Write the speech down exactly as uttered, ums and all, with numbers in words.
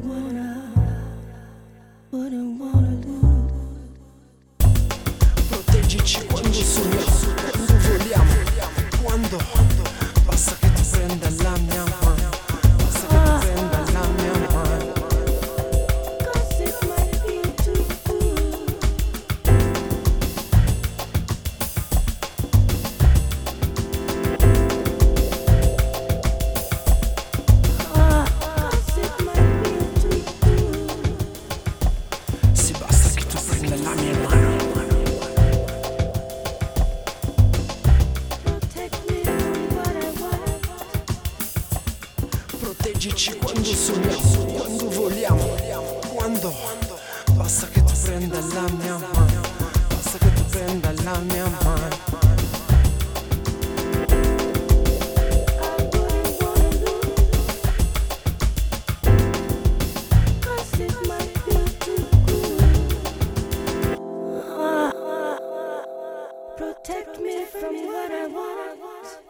wanna, what I wanna do. Proteggici quando sogniamo, quando vogliamo, quando basta che tu prenda la mia mano, basta che tu prenda la mia mano. Cause it might feel too good. Ah, cause it might feel too good. Se basta che tu prenda la mia mano. Proteggici quando sogniamo, quando vogliamo, quando basta che tu prenda la mia mano, basta che tu prenda la mia mano. I wouldn't wanna lose, cause it might feel too good. Ah, protect me from what I want.